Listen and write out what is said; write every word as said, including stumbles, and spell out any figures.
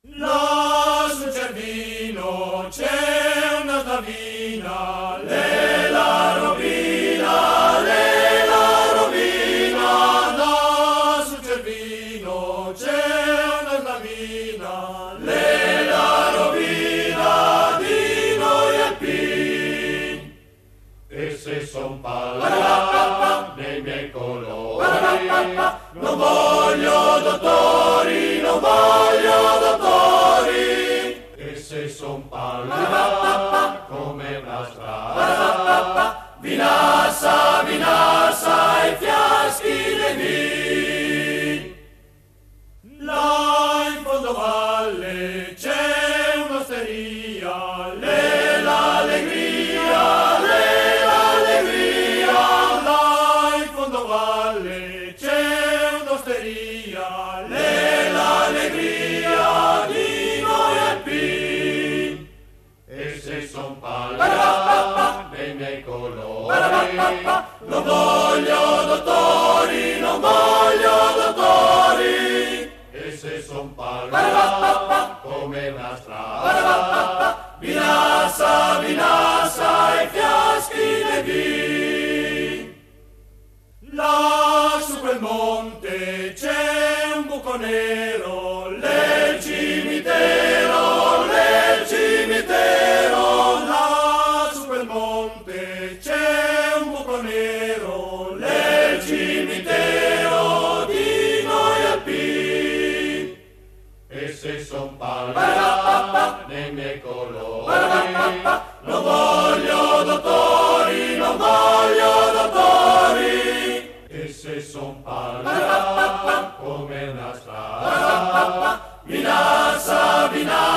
Là sul Cervino c'è una slavina, lei la rovina, lei la rovina. Là sul Cervino c'è una slavina, lei la rovina di noi alpini. E se son parlato dei miei colori, non voglio dottori, non voglio dottori. E se son parlato come una strada, vinassa, vinassa e fiaschi dei vini. Là in fondo valle c'è un'osteria, l'è l'allegria, l'è l'allegria. Là in fondo valle c'è un'osteria, l'è l'allegria di noi alpini. E se son parlato dei miei colori, non voglio dottori, non voglio dottori. E se son parlato come una strada, vinassa, vinassa e fiaschi dei vini. Là su quel monte c'è un buco nero, l'è il cimitero, l'è il cimitero. Là su quel monte c'è un buco nero, l'è il cimitero di noi alpini. E se son parlato dei miei colori, non voglio dottori, non voglio dottori. E se son parlato come una strada, vinassa, vinassa